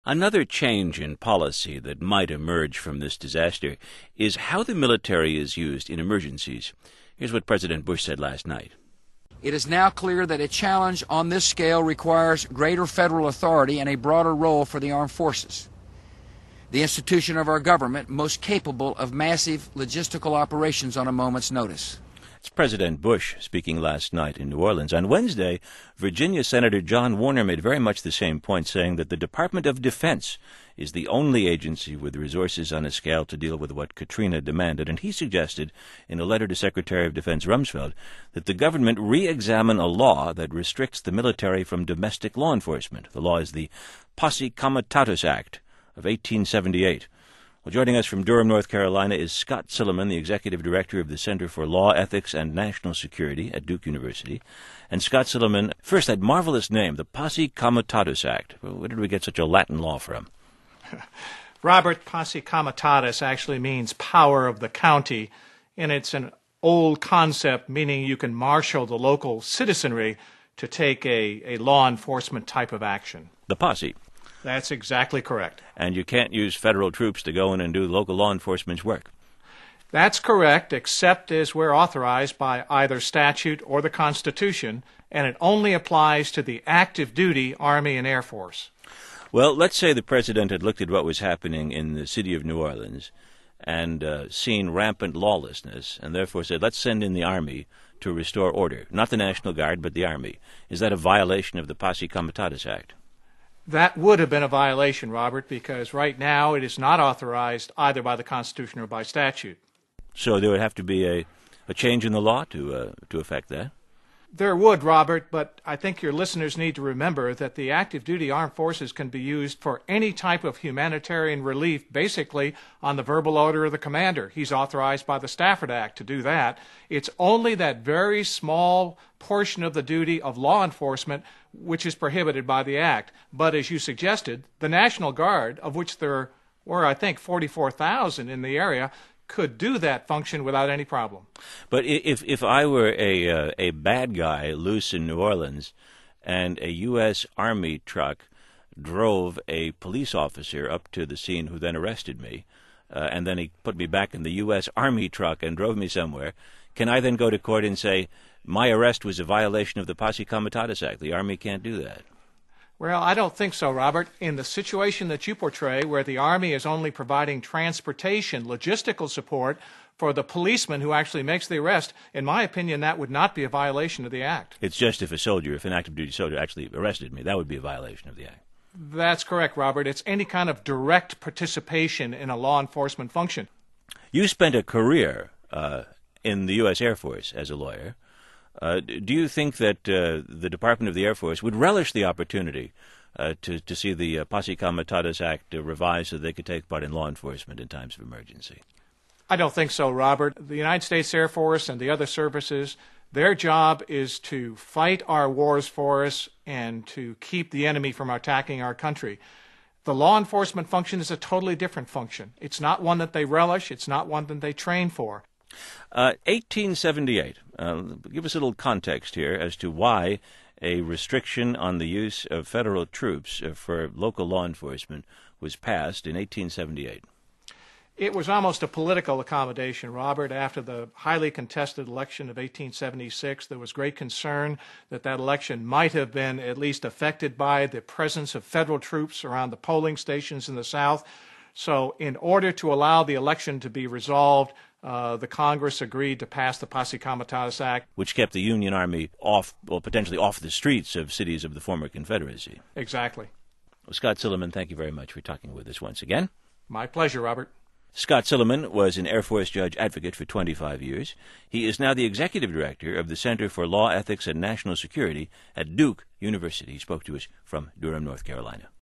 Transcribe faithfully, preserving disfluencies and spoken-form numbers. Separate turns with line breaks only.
Another change in policy that might emerge from this disaster is how the military is used in emergencies. Here's what President Bush said last night.
It is now clear that a challenge on this scale requires greater federal authority and a broader role for the armed forces, the institution of our government most capable of massive logistical operations on a moment's notice.
It's President Bush speaking last night in New Orleans. On Wednesday, Virginia Senator John Warner made very much the same point, saying that the Department of Defense is the only agency with resources on a scale to deal with what Katrina demanded. And he suggested, in a letter to Secretary of Defense Rumsfeld, that the government re-examine a law that restricts the military from domestic law enforcement. The law is the Posse Comitatus Act of eighteen seventy-eight. Well, joining us from Durham, North Carolina, is Scott Silliman, the Executive Director of the Center for Law, Ethics, and National Security at Duke University. And Scott Silliman, first, that marvelous name, the Posse Comitatus Act. Where did we get such a Latin law from?
Robert, Posse Comitatus actually means power of the county, and it's an old concept meaning you can marshal the local citizenry to take a, a law enforcement type of action.
The posse.
That's exactly correct.
And you can't use federal troops to go in and do local law enforcement's work.
That's correct, except as we're authorized by either statute or the Constitution, and it only applies to the active duty Army and Air Force.
Well, let's say the president had looked at what was happening in the city of New Orleans and uh, seen rampant lawlessness, and therefore said, let's send in the Army to restore order. Not the National Guard, but the Army. Is that a violation of the Posse Comitatus Act?
That would have been a violation, Robert, because right now it is not authorized either by the Constitution or by statute.
So there would have to be a, a change in the law to uh, to affect that?
There would, Robert, but I think your listeners need to remember that the active duty armed forces can be used for any type of humanitarian relief, basically on the verbal order of the commander. He's authorized by the Stafford Act to do that. It's only that very small portion of the duty of law enforcement which is prohibited by the Act. But as you suggested, the National Guard, of which there were, I think, forty-four thousand in the area, could do that function without any problem.
But if if I were a uh, a bad guy loose in New Orleans and a U S Army truck drove a police officer up to the scene who then arrested me, uh, and then he put me back in the U S Army truck and drove me somewhere, can I then go to court and say, my arrest was a violation of the Posse Comitatus Act? The Army can't do that.
Well, I don't think so, Robert. In the situation that you portray, where the Army is only providing transportation, logistical support for the policeman who actually makes the arrest, in my opinion, that would not be a violation of the Act.
It's just if a soldier, if an active duty soldier actually arrested me, that would be a violation of the Act.
That's correct, Robert. It's any kind of direct participation in a law enforcement function.
You spent a career uh, in the U S Air Force as a lawyer. Uh, do you think that uh, the Department of the Air Force would relish the opportunity uh, to, to see the uh, Posse Comitatus Act uh, revised so they could take part in law enforcement in times of emergency?
I don't think so, Robert. The United States Air Force and the other services, their job is to fight our wars for us and to keep the enemy from attacking our country. The law enforcement function is a totally different function. It's not one that they relish. It's not one that they train for.
Uh, eighteen seventy-eight. Uh, give us a little context here as to why a restriction on the use of federal troops uh, for local law enforcement was passed in eighteen seventy-eight.
It was almost a political accommodation, Robert. After the highly contested election of eighteen seventy-six, there was great concern that that election might have been at least affected by the presence of federal troops around the polling stations in the South. So in order to allow the election to be resolved, Uh, the Congress agreed to pass the Posse Comitatus Act,
which kept the Union Army off, well, potentially off the streets of cities of the former Confederacy.
Exactly.
Well, Scott Silliman, thank you very much for talking with us once again.
My pleasure, Robert.
Scott Silliman was an Air Force judge advocate for twenty-five years. He is now the executive director of the Center for Law, Ethics, and National Security at Duke University. He spoke to us from Durham, North Carolina.